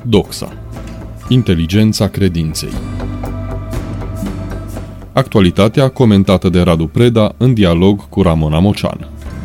Doxa. Inteligența credinței. Actualitatea comentată de Radu Preda în dialog cu Ramona Mocean.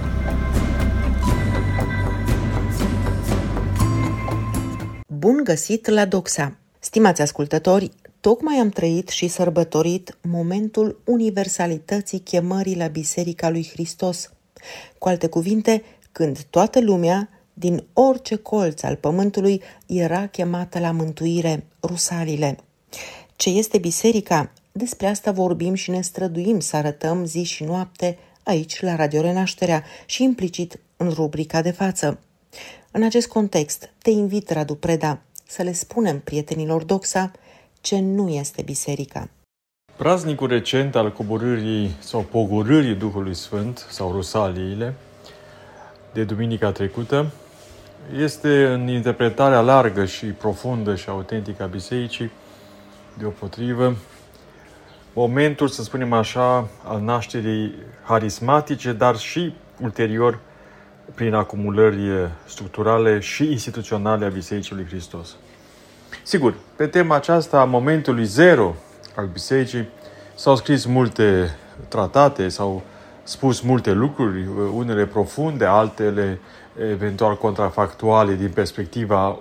Bun găsit la Doxa! Stimați ascultători, tocmai am trăit și sărbătorit momentul universalității chemării la Biserica lui Hristos. Cu alte cuvinte, când toată lumea, din orice colț al pământului, era chemată la mântuire, rusalile. Ce este biserica? Despre asta vorbim și ne străduim să arătăm zi și noapte aici la Radio Renașterea și implicit în rubrica de față. În acest context, te invit, Radu Preda, să le spunem prietenilor Doxa ce nu este biserica. Praznicul recent al coborârii sau pogorârii Duhului Sfânt sau rusaliile de duminica trecută este în interpretarea largă și profundă și autentică a bisericii, deopotrivă, momentul, să spunem așa, al nașterii harismatice, dar și ulterior prin acumulări structurale și instituționale a Bisericii lui Hristos. Sigur, pe tema aceasta, a momentului zero al bisericii, s-au scris multe tratate, s-au spus multe lucruri, unele profunde, altele eventual contrafactuale din perspectiva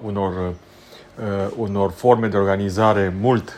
unor forme de organizare mult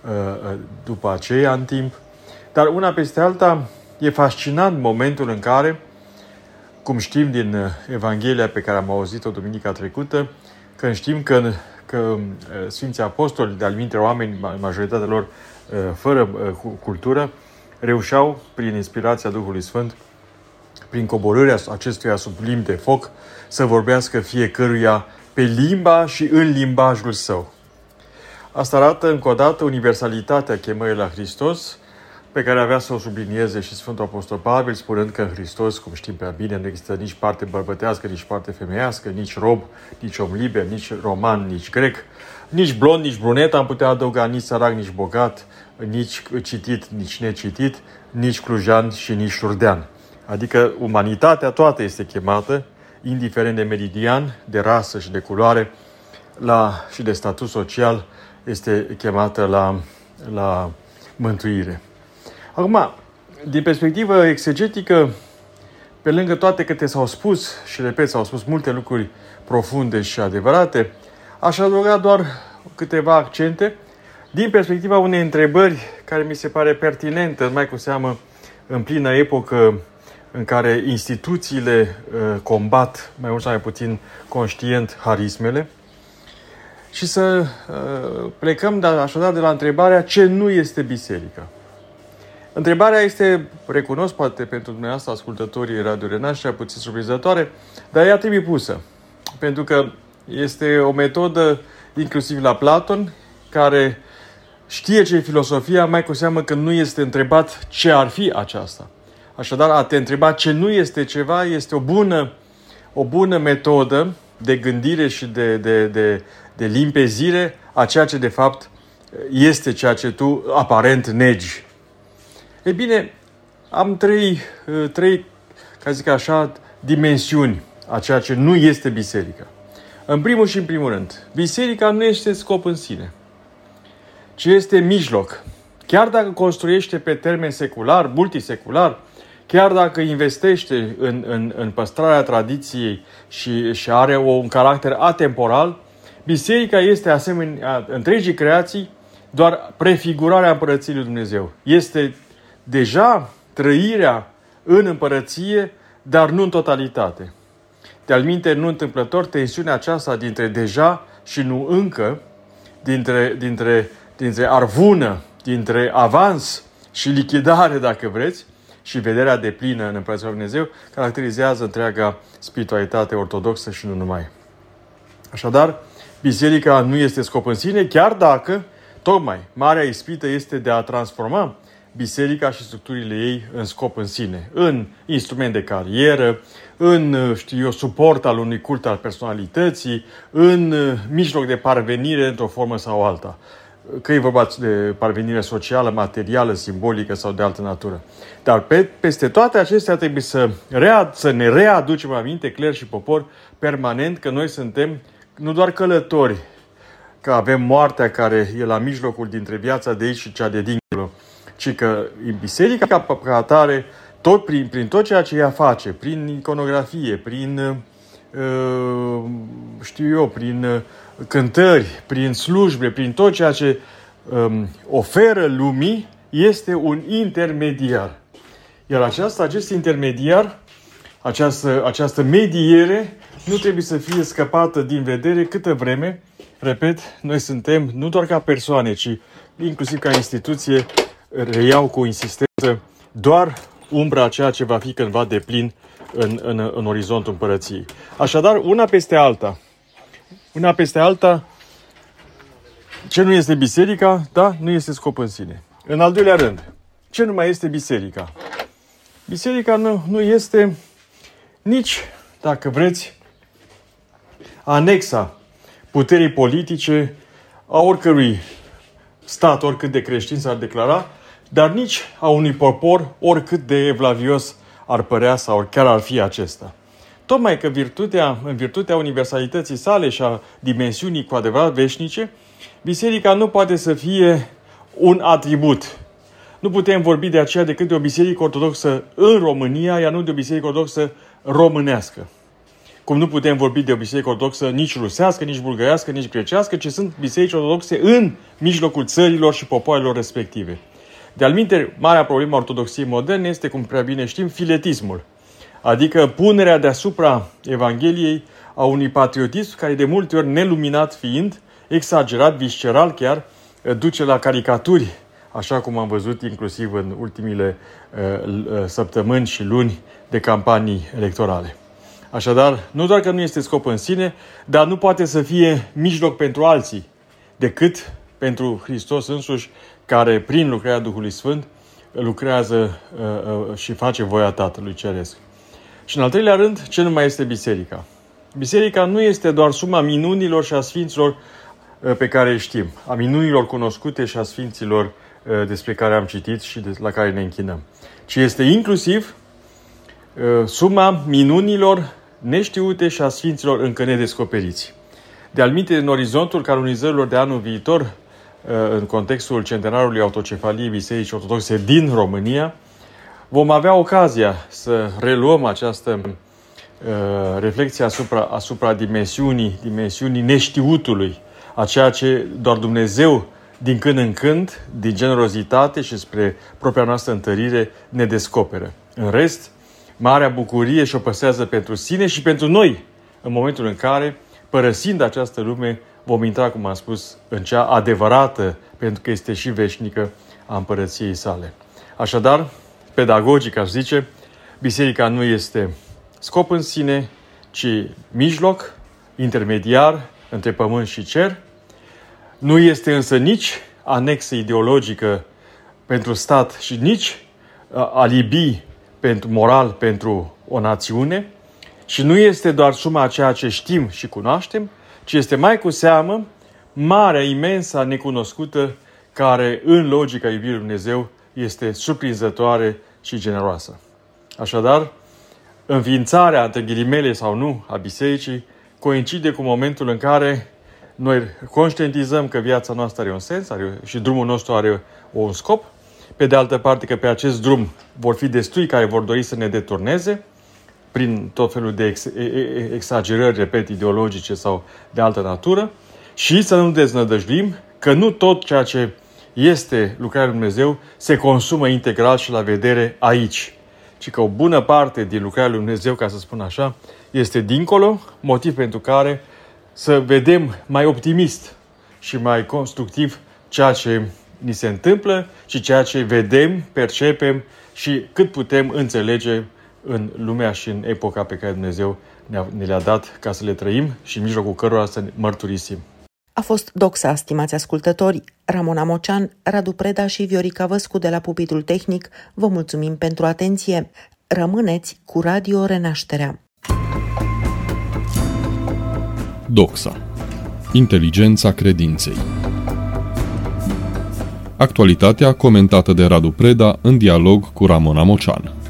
după aceea în timp. Dar una peste alta e fascinant momentul în care, cum știm din Evanghelia pe care am auzit-o duminica trecută, când știm că Sfinții Apostoli, de-al mintre oameni, majoritatea lor fără cultură, reușeau, prin inspirația Duhului Sfânt, prin coborârea acestuia sublim de foc, să vorbească fiecăruia pe limba și în limbajul său. Asta arată încă o dată universalitatea chemării la Hristos, pe care avea să o sublinieze și Sfântul Apostol Pavel, spunând că în Hristos, cum știm prea bine, nu există nici parte bărbătească, nici parte femeiască, nici rob, nici om liber, nici roman, nici grec, nici blond, nici brunet, am putea adăuga, nici sărac, nici bogat, nici citit, nici necitit, nici clujan și nici șurdean. Adică umanitatea toată este chemată, indiferent de meridian, de rasă și de culoare, și de statut social, este chemată la mântuire. Acum, din perspectivă exegetică, pe lângă toate câte s-au spus, și repet, s-au spus multe lucruri profunde și adevărate, aș adăuga doar câteva accente din perspectiva unei întrebări care mi se pare pertinentă, mai cu seamă în plină epocă în care instituțiile combat mai mult sau mai puțin conștient harismele, și să plecăm așadar de la întrebarea ce nu este biserica. Întrebarea este, recunosc poate pentru dumneavoastră ascultătorii Radio Renașterea, puțin surprinzătoare, dar ea trebuie pusă. Pentru că este o metodă, inclusiv la Platon, care știe ce e filosofia, mai cu seamă că nu este întrebat ce ar fi aceasta. Așadar, a te întreba ce nu este ceva este o bună metodă de gândire și de limpezire a ceea ce de fapt este ceea ce tu aparent negi. Ei bine, am trei, ca zic așa, dimensiuni a ceea ce nu este biserica. În primul și în primul rând, biserica nu este scop în sine, ci este mijloc. Chiar dacă construiește pe termen secular, multisecular, chiar dacă investește în păstrarea tradiției și are un caracter atemporal, biserica este, asemenea întregii creații, doar prefigurarea Împărăției lui Dumnezeu. Este deja trăirea în împărăție, dar nu în totalitate. De-al minte, nu întâmplător, tensiunea aceasta dintre deja și nu încă, dintre arvună, dintre avans și lichidare, dacă vreți, și vederea deplină în Împărăția lui Dumnezeu, caracterizează întreaga spiritualitate ortodoxă și nu numai. Așadar, biserica nu este scop în sine, chiar dacă, tocmai, marea ispită este de a transforma biserica și structurile ei în scop în sine, în instrument de carieră, în, suport al unui cult al personalității, în mijloc de parvenire într-o formă sau alta. Că e vorba de parvenire socială, materială, simbolică sau de altă natură. Dar peste toate acestea trebuie să ne readucem aminte, cler și popor, permanent, că noi suntem nu doar călători că avem moartea care e la mijlocul dintre viața de aici și cea de dincolo, ci că biserica ca atare, tot prin tot ceea ce ea face, prin iconografie, prin prin cântări, prin slujbe, prin tot ceea ce oferă lumii, este un intermediar. Iar acest intermediar, această mediere, nu trebuie să fie scăpată din vedere câtă vreme, repet, noi suntem, nu doar ca persoane, ci inclusiv ca instituție, reiau cu insistență, doar umbra a ceea ce va fi cândva deplin în orizontul împărăției. Așadar, una peste alta, ce nu este biserica, da, nu este scop în sine. În al doilea rând, ce nu mai este biserica? Biserica nu este nici, dacă vreți, anexa puterii politice a oricărui stat, oricât de creștin s-ar declara, dar nici a unui popor, oricât de evlavios ar părea sau chiar ar fi acesta. Tocmai că în virtutea universalității sale și a dimensiunii cu adevărat veșnice, biserica nu poate să fie un atribut. Nu putem vorbi de aceea decât de o biserică ortodoxă în România, iar nu de o biserică ortodoxă românească. Cum nu putem vorbi de o biserică ortodoxă nici rusească, nici bulgărească, nici grecească, ci sunt biserici ortodoxe în mijlocul țărilor și popoarelor respective. De-al minteri, marea problemă a ortodoxiei moderne este, cum prea bine știm, filetismul. Adică punerea deasupra Evangheliei a unui patriotism care de multe ori, neluminat fiind, exagerat, visceral chiar, duce la caricaturi, așa cum am văzut inclusiv în ultimile săptămâni și luni de campanii electorale. Așadar, nu doar că nu este scop în sine, dar nu poate să fie mijloc pentru alții, decât pentru Hristos însuși, care prin lucrarea Duhului Sfânt lucrează și face voia Tatălui Ceresc. Și în al treilea rând, ce nu mai este biserica? Biserica nu este doar suma minunilor și a sfinților pe care îi știm, a minunilor cunoscute și a sfinților despre care am citit și la care ne închinăm, ci este inclusiv suma minunilor neștiute și a sfinților încă nedescoperiți. De-al minte, în orizontul canonizărilor de anul viitor, în contextul centenarului autocefaliei Bisericii Ortodoxe din România, vom avea ocazia să reluăm această reflexie asupra dimensiunii neștiutului, a ceea ce doar Dumnezeu, din când în când, din generozitate și spre propria noastră întărire, ne descoperă. În rest, marea bucurie și-o păstrează pentru sine și pentru noi, în momentul în care, părăsind această lume, vom intra, cum am spus, în cea adevărată, pentru că este și veșnică, a împărăției sale. Așadar, pedagogic, aș zice, biserica nu este scop în sine, ci mijloc, intermediar, între pământ și cer. Nu este însă nici anexă ideologică pentru stat și nici alibi moral pentru o națiune și nu este doar suma a ceea ce știm și cunoaștem, ci este mai cu seamă marea, imensă, necunoscută, care în logica iubirii lui Dumnezeu este surprinzătoare și generoasă. Așadar, înființarea, între ghilimele sau nu, a bisericii coincide cu momentul în care noi conștientizăm că viața noastră are un sens și drumul nostru are un scop. Pe de altă parte că pe acest drum vor fi destui care vor dori să ne deturneze prin tot felul de exagerări, repet, ideologice sau de altă natură și să nu deznădăjduim că nu tot ceea ce este lucrarea lui Dumnezeu se consumă integral și la vedere aici, ci că o bună parte din lucrarea lui Dumnezeu, ca să spun așa, este dincolo, motiv pentru care să vedem mai optimist și mai constructiv ceea ce ni se întâmplă și ceea ce vedem, percepem și cât putem înțelege în lumea și în epoca pe care Dumnezeu ne le-a dat ca să le trăim și în mijlocul cărora să mărturisim. A fost Doxa, stimați ascultători. Ramona Mocean, Radu Preda și Viorica Văscu de la Pupitul Tehnic vă mulțumim pentru atenție. Rămâneți cu Radio Renașterea. Doxa. Inteligența credinței. Actualitatea comentată de Radu Preda în dialog cu Ramona Mocean.